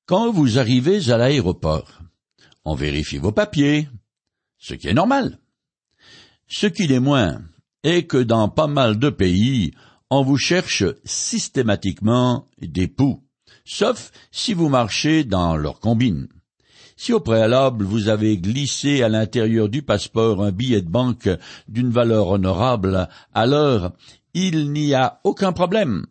Quand vous arrivez à l'aéroport, on vérifie vos papiers, ce qui est normal. Ce qui l'est moins est que dans pas mal de pays, on vous cherche systématiquement des poux, sauf si vous marchez dans leur combine. Si au préalable vous avez glissé à l'intérieur du passeport un billet de banque d'une valeur honorable, alors il n'y a aucun problème.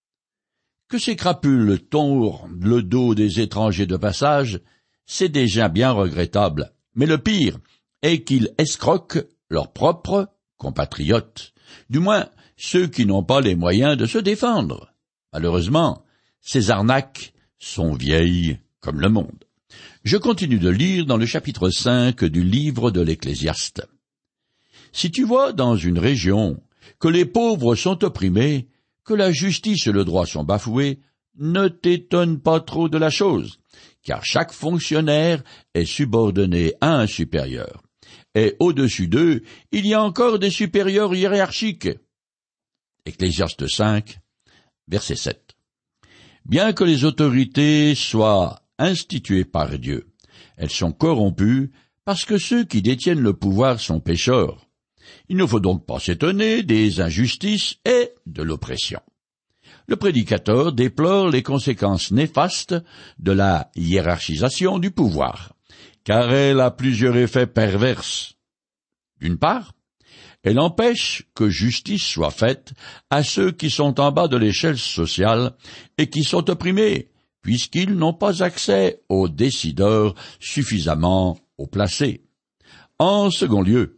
Que ces crapules tondent le dos des étrangers de passage, c'est déjà bien regrettable, mais le pire est qu'ils escroquent leurs propres compatriotes, du moins ceux qui n'ont pas les moyens de se défendre. Malheureusement, ces arnaques sont vieilles comme le monde. Je continue de lire dans le chapitre 5 du livre de l'Ecclésiaste. Si tu vois dans une région que les pauvres sont opprimés, que la justice et le droit sont bafoués, ne t'étonne pas trop de la chose, car chaque fonctionnaire est subordonné à un supérieur. Et au-dessus d'eux, il y a encore des supérieurs hiérarchiques. Ecclésiaste 5, verset 7. Bien que les autorités soient instituées par Dieu, elles sont corrompues parce que ceux qui détiennent le pouvoir sont pécheurs. Il ne faut donc pas s'étonner des injustices et de l'oppression. Le prédicateur déplore les conséquences néfastes de la hiérarchisation du pouvoir, car elle a plusieurs effets pervers. D'une part, elle empêche que justice soit faite à ceux qui sont en bas de l'échelle sociale et qui sont opprimés, puisqu'ils n'ont pas accès aux décideurs suffisamment haut placés. En second lieu,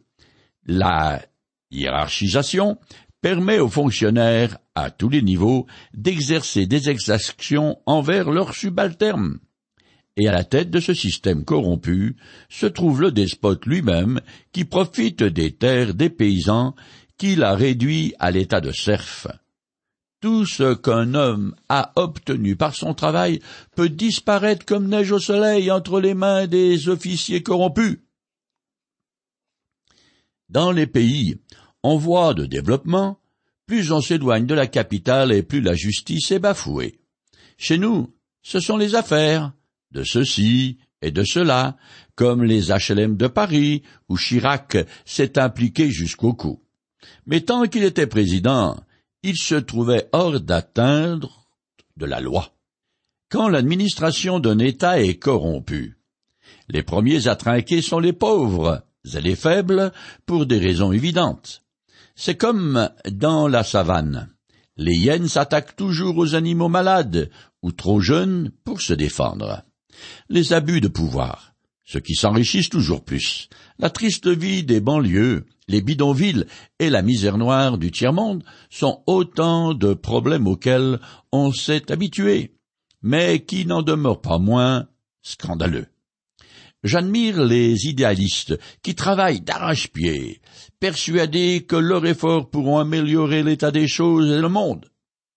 la hiérarchisation permet aux fonctionnaires, à tous les niveaux, d'exercer des exactions envers leurs subalternes. Et à la tête de ce système corrompu se trouve le despote lui-même qui profite des terres des paysans qu'il a réduits à l'état de serfs. Tout ce qu'un homme a obtenu par son travail peut disparaître comme neige au soleil entre les mains des officiers corrompus. Dans les pays en voie de développement, plus on s'éloigne de la capitale et plus la justice est bafouée. Chez nous, ce sont les affaires, de ceci et de cela, comme les HLM de Paris, où Chirac s'est impliqué jusqu'au cou. Mais tant qu'il était président, il se trouvait hors d'atteinte de la loi. Quand l'administration d'un État est corrompue, les premiers à trinquer sont les pauvres et les faibles pour des raisons évidentes. C'est comme dans la savane. Les hyènes s'attaquent toujours aux animaux malades ou trop jeunes pour se défendre. Les abus de pouvoir, ceux qui s'enrichissent toujours plus, la triste vie des banlieues, les bidonvilles et la misère noire du tiers-monde sont autant de problèmes auxquels on s'est habitué, mais qui n'en demeurent pas moins scandaleux. J'admire les idéalistes qui travaillent d'arrache-pied, persuadés que leurs efforts pourront améliorer l'état des choses et le monde.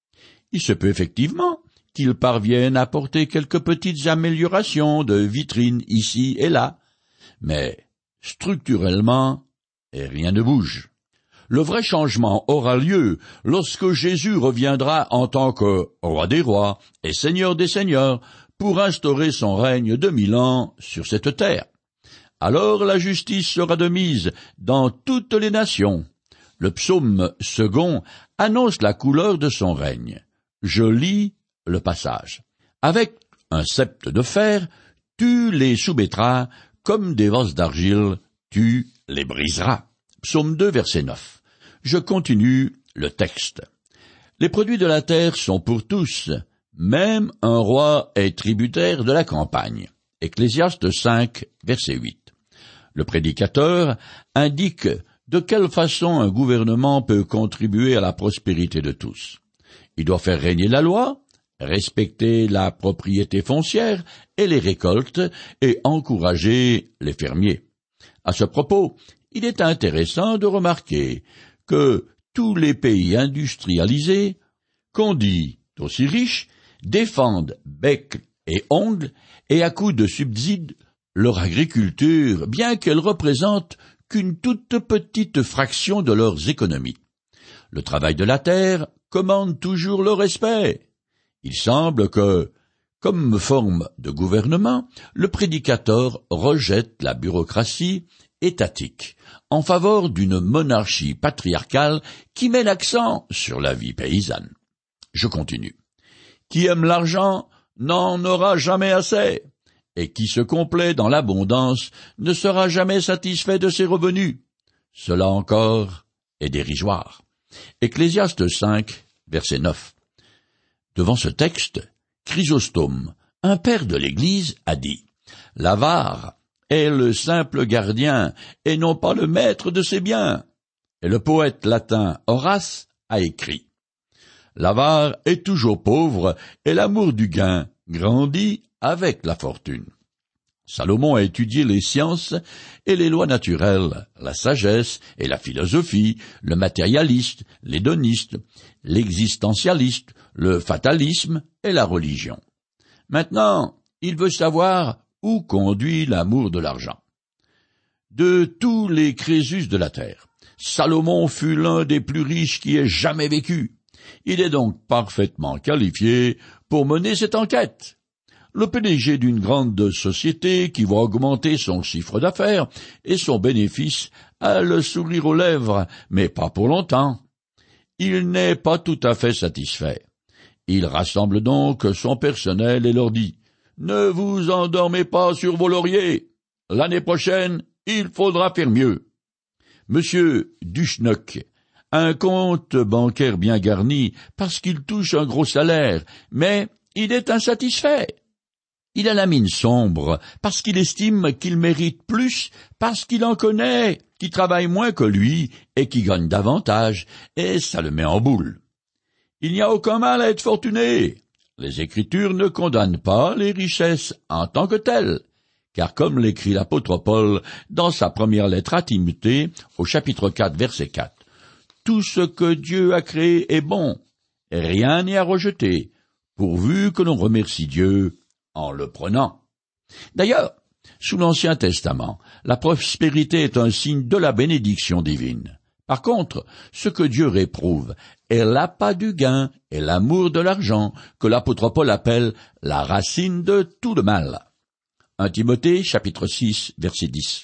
Il se peut effectivement qu'ils parviennent à apporter quelques petites améliorations de vitrines ici et là, mais structurellement, rien ne bouge. Le vrai changement aura lieu lorsque Jésus reviendra en tant que roi des rois et seigneur des seigneurs pour instaurer son règne de 1000 ans sur cette terre. Alors la justice sera de mise dans toutes les nations. Le psaume 2 annonce la couleur de son règne. Je lis le passage. Avec un sceptre de fer, tu les soumettras, comme des vases d'argile, tu les briseras. Psaume 2, verset 9. Je continue le texte. Les produits de la terre sont pour tous. Même un roi est tributaire de la campagne. Ecclésiaste 5, verset 8. Le prédicateur indique de quelle façon un gouvernement peut contribuer à la prospérité de tous. Il doit faire régner la loi, respecter la propriété foncière et les récoltes, et encourager les fermiers. À ce propos, il est intéressant de remarquer que tous les pays industrialisés, qu'on dit aussi riches, défendent bec et ongles et à coups de subsides leur agriculture, bien qu'elle représente qu'une toute petite fraction de leurs économies. Le travail de la terre commande toujours le respect. Il semble que, Comme forme de gouvernement, le prédicateur rejette la bureaucratie étatique en faveur d'une monarchie patriarcale qui met l'accent sur la vie paysanne. Je continue. Qui aime l'argent n'en aura jamais assez, et qui se complaît dans l'abondance ne sera jamais satisfait de ses revenus. Cela encore est dérisoire. Ecclésiaste 5, verset 9. Devant ce texte, Chrysostome, un père de l'Église, a dit « L'avare est le simple gardien et non pas le maître de ses biens. » Et le poète latin Horace a écrit « L'avare est toujours pauvre et l'amour du gain grandit avec la fortune. » Salomon a étudié les sciences et les lois naturelles, la sagesse et la philosophie, le matérialiste, l'hédoniste, l'existentialiste, le fatalisme et la religion. Maintenant, il veut savoir où conduit l'amour de l'argent. De tous les Crésus de la terre, Salomon fut l'un des plus riches qui ait jamais vécu. Il est donc parfaitement qualifié pour mener cette enquête. Le PDG d'une grande société qui va augmenter son chiffre d'affaires et son bénéfice a le sourire aux lèvres, mais pas pour longtemps. Il n'est pas tout à fait satisfait. Il rassemble donc son personnel et leur dit « Ne vous endormez pas sur vos lauriers. L'année prochaine, il faudra faire mieux. » Monsieur Duchenoc a un compte bancaire bien garni parce qu'il touche un gros salaire, mais il est insatisfait. Il a la mine sombre parce qu'il estime qu'il mérite plus, parce qu'il en connaît, qui travaille moins que lui et qui gagne davantage, et ça le met en boule. Il n'y a aucun mal à être fortuné. Les Écritures ne condamnent pas les richesses en tant que telles, car comme l'écrit l'apôtre Paul dans sa première lettre à Timothée, au chapitre 4, verset 4, « Tout ce que Dieu a créé est bon, rien n'est à rejeter, pourvu que l'on remercie Dieu en le prenant. » D'ailleurs, sous l'Ancien Testament, la prospérité est un signe de la bénédiction divine. Par contre, ce que Dieu réprouve est l'appât du gain et l'amour de l'argent, que l'apôtre Paul appelle la racine de tout le mal. 1 Timothée, chapitre 6, verset 10.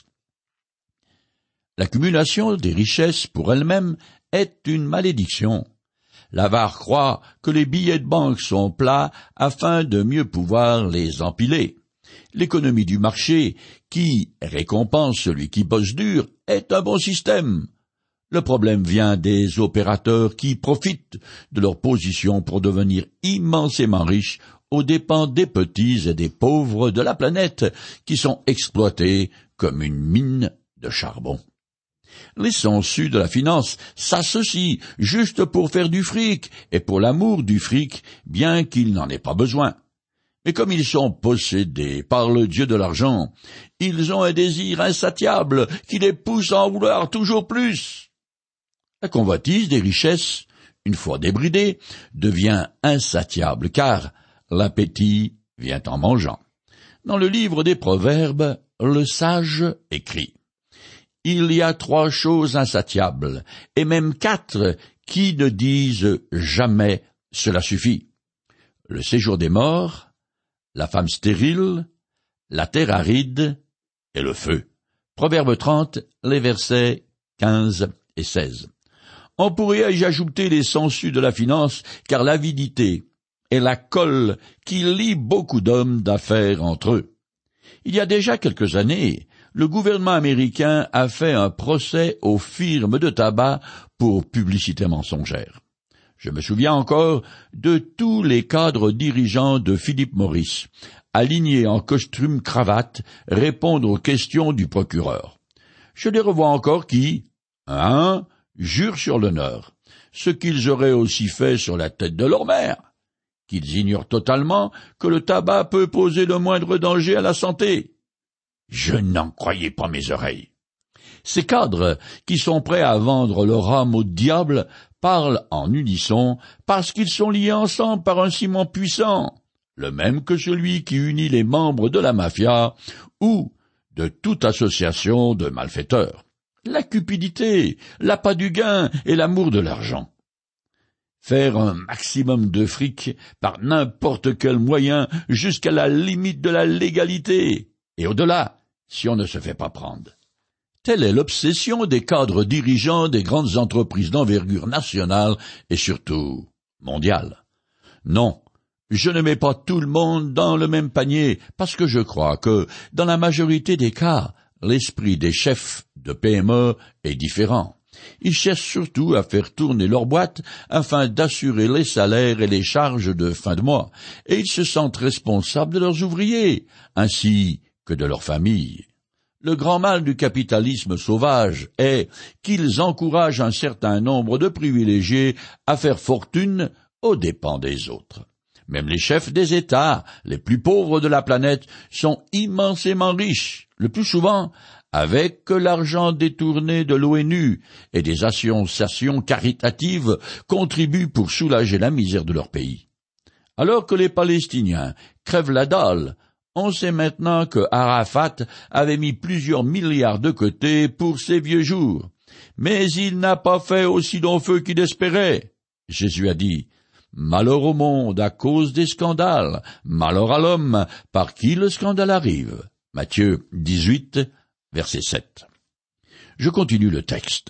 L'accumulation des richesses pour elle-même est une malédiction. L'avare croit que les billets de banque sont plats afin de mieux pouvoir les empiler. L'économie du marché, qui récompense celui qui bosse dur, est un bon système. Le problème vient des opérateurs qui profitent de leur position pour devenir immensément riches aux dépens des petits et des pauvres de la planète qui sont exploités comme une mine de charbon. Les sangsues de la finance s'associent juste pour faire du fric et pour l'amour du fric, bien qu'ils n'en aient pas besoin. Mais comme ils sont possédés par le dieu de l'argent, ils ont un désir insatiable qui les pousse à en vouloir toujours plus. La convoitise des richesses, une fois débridée, devient insatiable, car l'appétit vient en mangeant. Dans le livre des Proverbes, le sage écrit « Il y a 3 choses insatiables, et même 4 qui ne disent jamais cela suffit. Le séjour des morts, la femme stérile, la terre aride et le feu. » Proverbe 30, les versets 15 et 16. On pourrait y ajouter les sangsues de la finance, car l'avidité est la colle qui lie beaucoup d'hommes d'affaires entre eux. Il y a déjà quelques années, le gouvernement américain a fait un procès aux firmes de tabac pour publicité mensongère. Je me souviens encore de tous les cadres dirigeants de Philip Morris, alignés en costume cravate, répondre aux questions du procureur. Je les revois encore qui, jurent sur l'honneur, ce qu'ils auraient aussi fait sur la tête de leur mère, qu'ils ignorent totalement que le tabac peut poser le moindre danger à la santé. Je n'en croyais pas mes oreilles. Ces cadres qui sont prêts à vendre leur âme au diable parlent en unisson parce qu'ils sont liés ensemble par un ciment puissant, le même que celui qui unit les membres de la mafia ou de toute association de malfaiteurs. La cupidité, l'appât du gain et l'amour de l'argent. faire un maximum de fric par n'importe quel moyen jusqu'à la limite de la légalité, et au-delà, si on ne se fait pas prendre. Telle est l'obsession des cadres dirigeants des grandes entreprises d'envergure nationale et surtout mondiale. Non, je ne mets pas tout le monde dans le même panier parce que je crois que, dans la majorité des cas, l'esprit des chefs de PME est différent. Ils cherchent surtout à faire tourner leur boîte afin d'assurer les salaires et les charges de fin de mois, et ils se sentent responsables de leurs ouvriers, ainsi que de leur famille. Le grand mal du capitalisme sauvage est qu'ils encouragent un certain nombre de privilégiés à faire fortune aux dépens des autres. Même les chefs des États, les plus pauvres de la planète, sont immensément riches, le plus souvent avec l'argent détourné de l'ONU et des associations caritatives contribuent pour soulager la misère de leur pays. Alors que les Palestiniens crèvent la dalle, on sait maintenant que Arafat avait mis plusieurs milliards de côté pour ses vieux jours. Mais il n'a pas fait aussi long feu qu'il espérait. Jésus a dit: « Malheur au monde à cause des scandales, malheur à l'homme par qui le scandale arrive. » Matthieu 18, verset 7. Je continue le texte.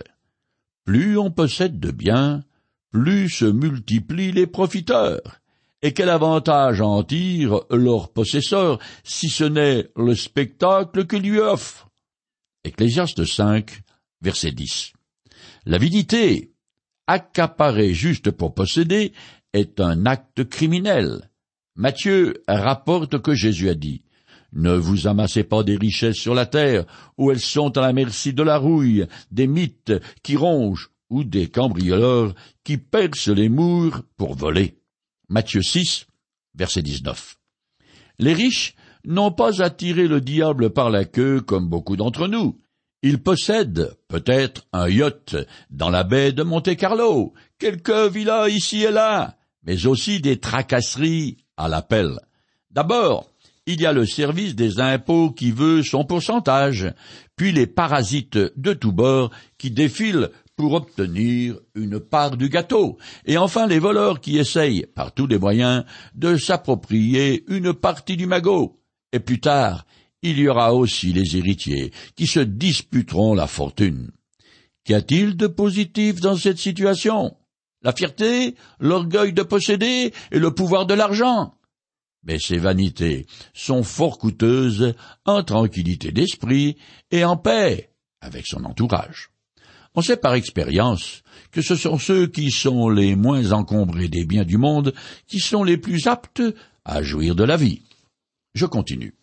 Plus on possède de biens, plus se multiplient les profiteurs. Et quel avantage en tirent leurs possesseurs, si ce n'est le spectacle que lui offrent? Ecclésiaste 5, verset 10. L'avidité, accaparer juste pour posséder, est un acte criminel. Matthieu rapporte que Jésus a dit: « Ne vous amassez pas des richesses sur la terre, où elles sont à la merci de la rouille, des mythes qui rongent, ou des cambrioleurs qui percent les murs pour voler. » Matthieu 6, verset 19. Les riches n'ont pas attiré le diable par la queue comme beaucoup d'entre nous. Ils possèdent peut-être un yacht dans la baie de Monte-Carlo, quelques villas ici et là, mais aussi des tracasseries à l'appel. D'abord, il y a le service des impôts qui veut son pourcentage, puis les parasites de tous bords qui défilent pour obtenir une part du gâteau, et enfin les voleurs qui essayent, par tous les moyens, de s'approprier une partie du magot. Et plus tard, il y aura aussi les héritiers qui se disputeront la fortune. Qu'y a-t-il de positif dans cette situation? La fierté, l'orgueil de posséder et le pouvoir de l'argent. Mais ces vanités sont fort coûteuses en tranquillité d'esprit et en paix avec son entourage. On sait par expérience que ce sont ceux qui sont les moins encombrés des biens du monde qui sont les plus aptes à jouir de la vie. Je continue.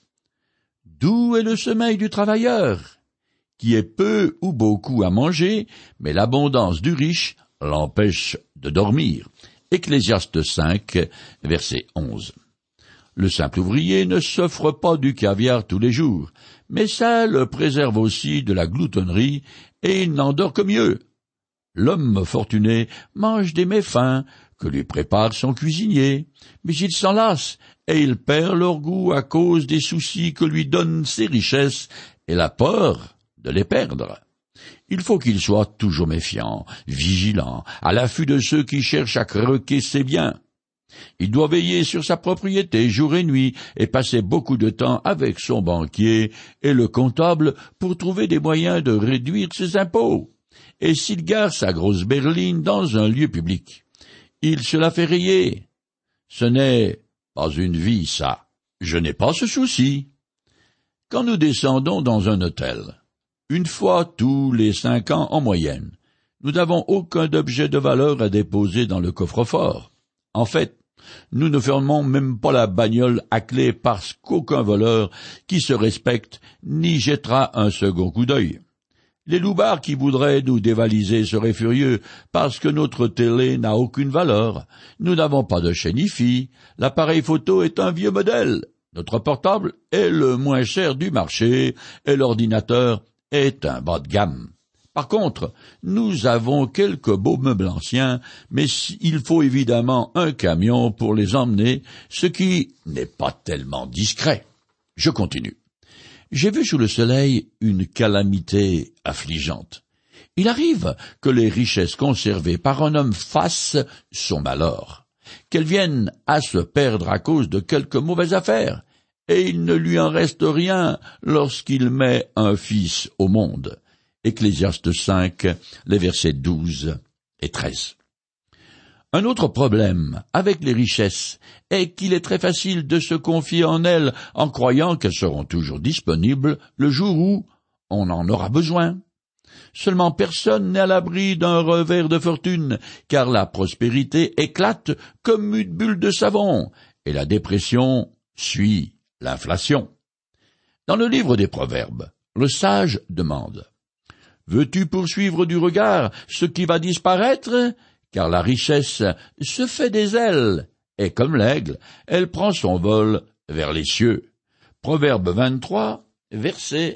D'où est le sommeil du travailleur, qui est peu ou beaucoup à manger, mais l'abondance du riche l'empêche de dormir. Ecclésiaste 5, verset 11. Le simple ouvrier ne s'offre pas du caviar tous les jours, mais ça le préserve aussi de la gloutonnerie, et il n'en dort que mieux. L'homme fortuné mange des mets fins que lui prépare son cuisinier, mais il s'en lasse, et il perd leur goût à cause des soucis que lui donnent ses richesses et la peur de les perdre. Il faut qu'il soit toujours méfiant, vigilant, à l'affût de ceux qui cherchent à croquer ses biens. Il doit veiller sur sa propriété jour et nuit et passer beaucoup de temps avec son banquier et le comptable pour trouver des moyens de réduire ses impôts. Et s'il gare sa grosse berline dans un lieu public, il se la fait rayer. Ce n'est pas une vie, ça. Je n'ai pas ce souci. Quand nous descendons dans un hôtel, une fois tous les 5 ans en moyenne, nous n'avons aucun objet de valeur à déposer dans le coffre-fort. En fait, nous ne fermons même pas la bagnole à clé parce qu'aucun voleur qui se respecte n'y jettera un second coup d'œil. Les loupards qui voudraient nous dévaliser seraient furieux parce que notre télé n'a aucune valeur. Nous n'avons pas de chaîne hi-fi, l'appareil photo est un vieux modèle, notre portable est le moins cher du marché et l'ordinateur est un bas de gamme. Par contre, nous avons quelques beaux meubles anciens, mais il faut évidemment un camion pour les emmener, ce qui n'est pas tellement discret. Je continue. J'ai vu sous le soleil une calamité affligeante. Il arrive que les richesses conservées par un homme fassent son malheur, qu'elles viennent à se perdre à cause de quelques mauvaises affaires, et il ne lui en reste rien lorsqu'il met un fils au monde. Ecclésiaste 5, les versets 12 et 13. Un autre problème avec les richesses est qu'il est très facile de se confier en elles en croyant qu'elles seront toujours disponibles le jour où on en aura besoin. Seulement personne n'est à l'abri d'un revers de fortune, car la prospérité éclate comme une bulle de savon, et la dépression suit l'inflation. Dans le livre des Proverbes, le sage demande « Veux-tu poursuivre du regard ce qui va disparaître ? Car la richesse se fait des ailes, et comme l'aigle, elle prend son vol vers les cieux. » Proverbe 23, verset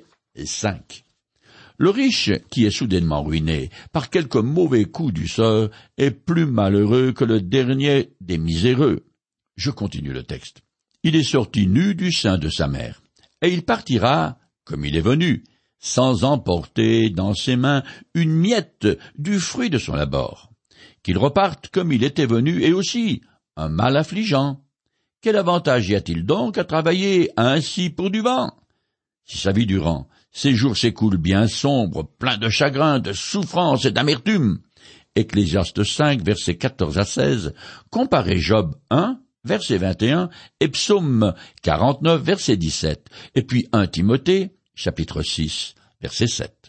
5. Le riche qui est soudainement ruiné par quelque mauvais coup du sort est plus malheureux que le dernier des miséreux. Je continue le texte. Il est sorti nu du sein de sa mère, et il partira comme il est venu, sans emporter dans ses mains une miette du fruit de son labeur. Qu'il reparte comme il était venu, et aussi un mal affligeant. Quel avantage y a-t-il donc à travailler ainsi pour du vent? Si sa vie durant, ses jours s'écoulent bien sombres, pleins de chagrin, de souffrance et d'amertume. Ecclésiaste 5, versets 14 à 16, comparez Job 1, verset 21, et Psaume 49, verset 17, et puis 1 Timothée, chapitre 6, verset 7.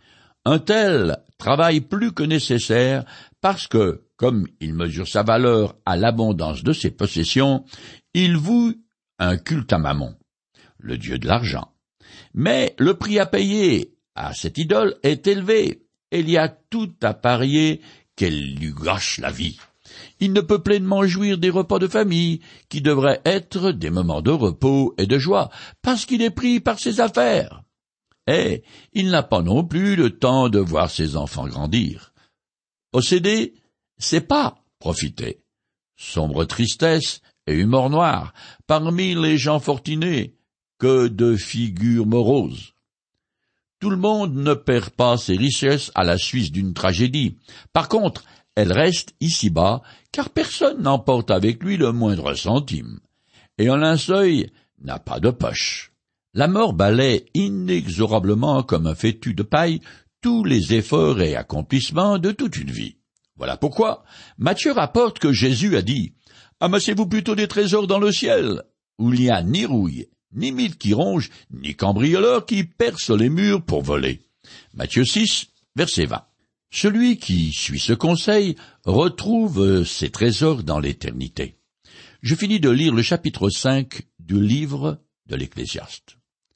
Un tel travaille plus que nécessaire parce que, comme il mesure sa valeur à l'abondance de ses possessions, il voue un culte à Mammon, le dieu de l'argent. Mais le prix à payer à cette idole est élevé, et il y a tout à parier qu'elle lui gâche la vie. Il ne peut pleinement jouir des repas de famille, qui devraient être des moments de repos et de joie, parce qu'il est pris par ses affaires. Et il n'a pas non plus le temps de voir ses enfants grandir. Posséder, c'est pas profiter. Sombre tristesse et humeur noire, parmi les gens fortunés, que de figures moroses. Tout le monde ne perd pas ses richesses à la suite d'une tragédie. Par contre, elles restent ici-bas, car personne n'emporte avec lui le moindre centime. Et un linceul n'a pas de poche. La mort balaie inexorablement comme un fétu de paille tous les efforts et accomplissements de toute une vie. Voilà pourquoi Matthieu rapporte que Jésus a dit « Amassez-vous plutôt des trésors dans le ciel, où il n'y a ni rouille, ni mille qui rongent, ni cambrioleurs qui percent les murs pour voler. » Matthieu 6, verset 20. Celui qui suit ce conseil retrouve ses trésors dans l'éternité. Je finis de lire le chapitre 5 du livre de l'Ecclésiaste.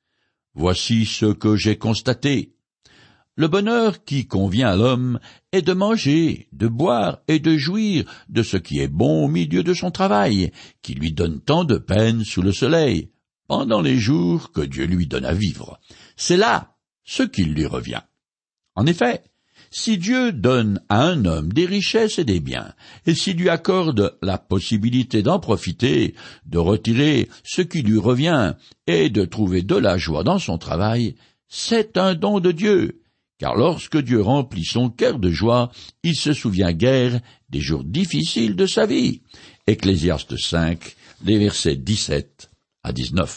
Voici ce que j'ai constaté. Le bonheur qui convient à l'homme est de manger, de boire et de jouir de ce qui est bon au milieu de son travail, qui lui donne tant de peine sous le soleil, pendant les jours que Dieu lui donne à vivre. C'est là ce qui lui revient. En effet, si Dieu donne à un homme des richesses et des biens, et s'il lui accorde la possibilité d'en profiter, de retirer ce qui lui revient et de trouver de la joie dans son travail, c'est un don de Dieu, car lorsque Dieu remplit son cœur de joie, il se souvient guère des jours difficiles de sa vie. Ecclésiaste 5, les versets 17 à 19.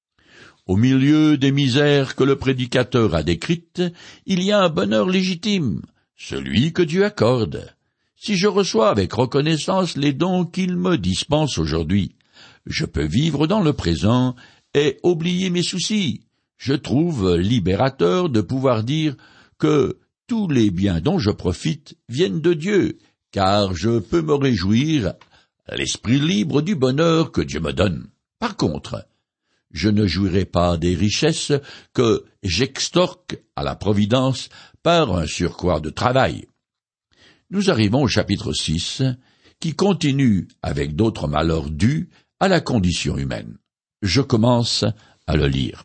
Au milieu des misères que le prédicateur a décrites, il y a un bonheur légitime, celui que Dieu accorde. Si je reçois avec reconnaissance les dons qu'il me dispense aujourd'hui, je peux vivre dans le présent et oublier mes soucis. Je trouve libérateur de pouvoir dire que tous les biens dont je profite viennent de Dieu, car je peux me réjouir à l'esprit libre du bonheur que Dieu me donne. Par contre, je ne jouirai pas des richesses que j'extorque à la providence par un surcroît de travail. Nous arrivons au chapitre 6, qui continue avec d'autres malheurs dus à la condition humaine. Je commence à le lire.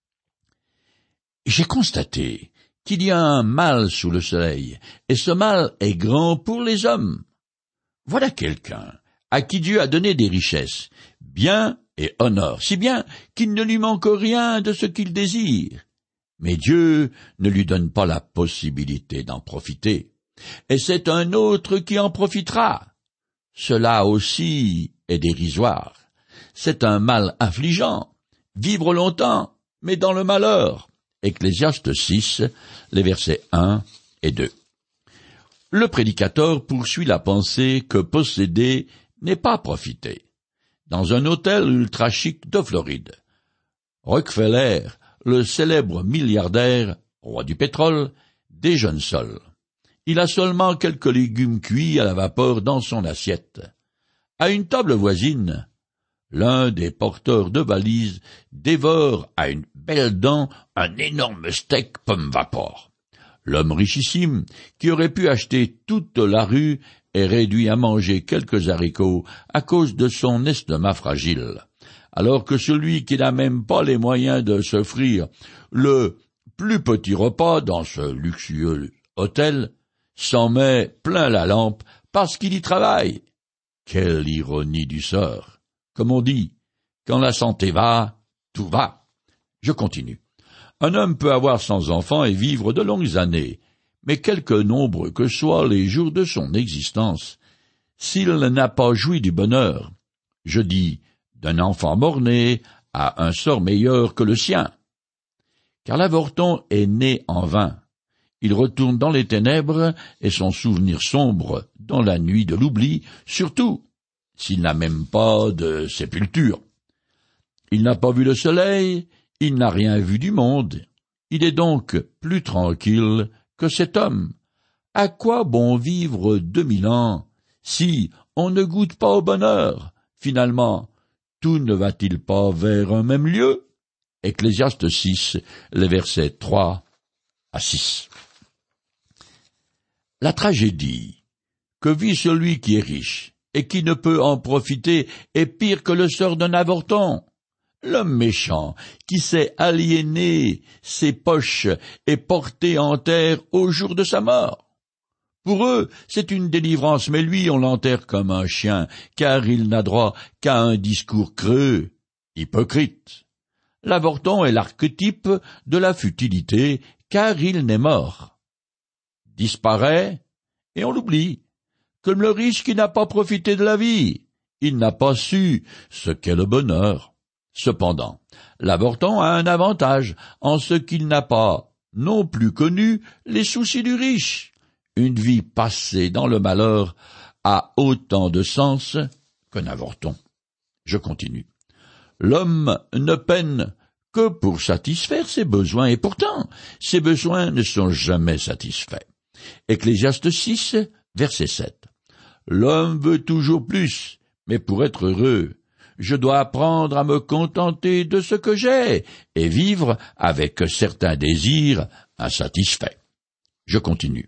J'ai constaté qu'il y a un mal sous le soleil, et ce mal est grand pour les hommes. Voilà quelqu'un à qui Dieu a donné des richesses, bien et honneur, si bien qu'il ne lui manque rien de ce qu'il désire. Mais Dieu ne lui donne pas la possibilité d'en profiter. Et c'est un autre qui en profitera. Cela aussi est dérisoire. C'est un mal affligeant. Vivre longtemps, mais dans le malheur. Ecclésiaste 6, les versets 1 et 2. Le prédicateur poursuit la pensée que posséder n'est pas profiter. Dans un hôtel ultra chic de Floride, Rockefeller, le célèbre milliardaire, roi du pétrole, déjeune seul. Il a seulement quelques légumes cuits à la vapeur dans son assiette. À une table voisine, l'un des porteurs de valises dévore à une belle dent un énorme steak pomme vapeur. L'homme richissime, qui aurait pu acheter toute la rue, est réduit à manger quelques haricots à cause de son estomac fragile, alors que celui qui n'a même pas les moyens de s'offrir le plus petit repas dans ce luxueux hôtel s'en met plein la lampe parce qu'il y travaille. Quelle ironie du sort! Comme on dit, quand la santé va, tout va. Je continue. Un homme peut avoir 100 enfants et vivre de longues années, mais quelque nombreux que soient les jours de son existence, s'il n'a pas joui du bonheur, je dis d'un enfant mort-né, a un sort meilleur que le sien. Car l'avorton est né en vain. Il retourne dans les ténèbres et son souvenir sombre dans la nuit de l'oubli, surtout s'il n'a même pas de sépulture. Il n'a pas vu le soleil, il n'a rien vu du monde. Il est donc plus tranquille que cet homme. À quoi bon vivre 2000 ans si on ne goûte pas au bonheur? Finalement, tout ne va-t-il pas vers un même lieu? Ecclésiaste 6, les versets 3 à 6. La tragédie que vit celui qui est riche et qui ne peut en profiter est pire que le sort d'un avorton. L'homme méchant, qui sait aliéner ses poches, est porté en terre au jour de sa mort. Pour eux, c'est une délivrance, mais lui, on l'enterre comme un chien, car il n'a droit qu'à un discours creux, hypocrite. L'avorton est l'archétype de la futilité, car il n'est mort. Disparaît, et on l'oublie, comme le riche qui n'a pas profité de la vie. Il n'a pas su ce qu'est le bonheur. Cependant, l'avorton a un avantage en ce qu'il n'a pas non plus connu les soucis du riche. Une vie passée dans le malheur a autant de sens qu'un avorton. Je continue. L'homme ne peine que pour satisfaire ses besoins, et pourtant, ses besoins ne sont jamais satisfaits. Ecclésiaste 6, verset 7. L'homme veut toujours plus, mais pour être heureux, je dois apprendre à me contenter de ce que j'ai et vivre avec certains désirs insatisfaits. Je continue.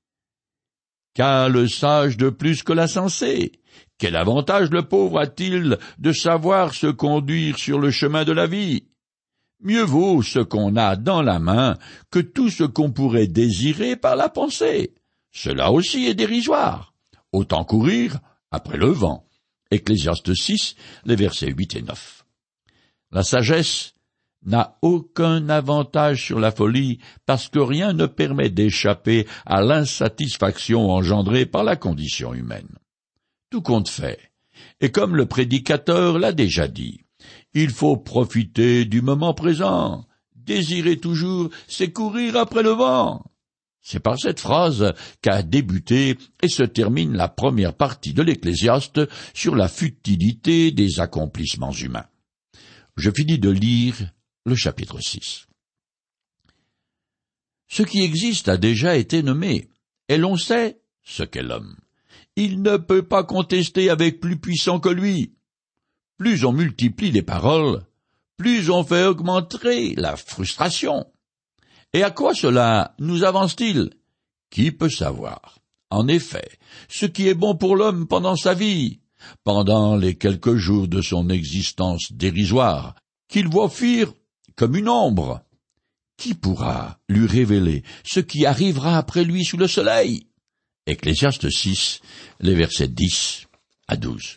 Qu'a le sage de plus que l'insensé? Quel avantage le pauvre a-t-il de savoir se conduire sur le chemin de la vie? Mieux vaut ce qu'on a dans la main que tout ce qu'on pourrait désirer par la pensée. Cela aussi est dérisoire. Autant courir après le vent. Ecclésiaste 6, les versets 8 et 9. La sagesse n'a aucun avantage sur la folie parce que rien ne permet d'échapper à l'insatisfaction engendrée par la condition humaine. Tout compte fait, et comme le prédicateur l'a déjà dit, il faut profiter du moment présent. Désirer toujours, c'est courir après le vent. C'est par cette phrase qu'a débuté et se termine la première partie de l'Ecclésiaste sur la futilité des accomplissements humains. Je finis de lire le chapitre 6. Ce qui existe a déjà été nommé, et l'on sait ce qu'est l'homme. Il ne peut pas contester avec plus puissant que lui. Plus on multiplie les paroles, plus on fait augmenter la frustration. Et à quoi cela nous avance-t-il? Qui peut savoir? En effet, ce qui est bon pour l'homme pendant sa vie, pendant les quelques jours de son existence dérisoire, qu'il voit fuir comme une ombre, qui pourra lui révéler ce qui arrivera après lui sous le soleil? Ecclésiaste 6, les versets 10 à 12.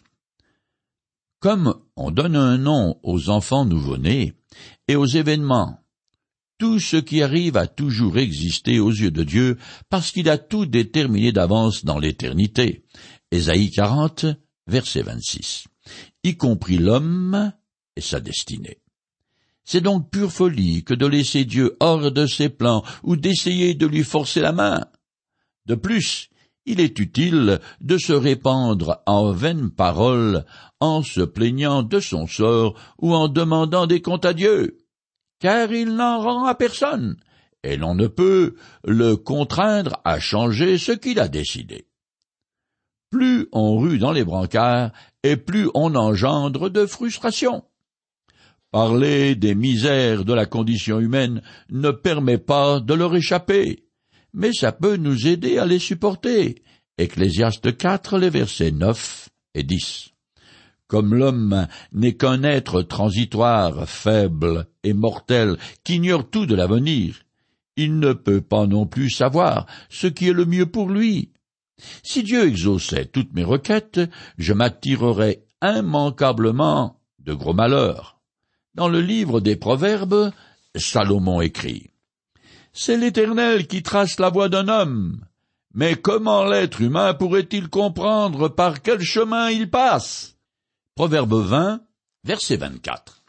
Comme on donne un nom aux enfants nouveau-nés et aux événements, Tout ce qui arrive a toujours existé aux yeux de Dieu, parce qu'il a tout déterminé d'avance dans l'éternité. Ésaïe 40, verset 26. Y compris l'homme et sa destinée. C'est donc pure folie que de laisser Dieu hors de ses plans ou d'essayer de lui forcer la main. De plus, il est utile de se répandre en vaines paroles en se plaignant de son sort ou en demandant des comptes à Dieu, car il n'en rend à personne, et l'on ne peut le contraindre à changer ce qu'il a décidé. Plus on rue dans les brancards, et plus on engendre de frustration. Parler des misères de la condition humaine ne permet pas de leur échapper, mais ça peut nous aider à les supporter. Ecclésiaste 4, les versets 9 et 10. Comme l'homme n'est qu'un être transitoire, faible et mortel, qui ignore tout de l'avenir, il ne peut pas non plus savoir ce qui est le mieux pour lui. Si Dieu exauçait toutes mes requêtes, je m'attirerais immanquablement de gros malheurs. Dans le livre des Proverbes, Salomon écrit « C'est l'Éternel qui trace la voie d'un homme, mais comment l'être humain pourrait-il comprendre par quel chemin il passe ?» Proverbe 20, verset 24.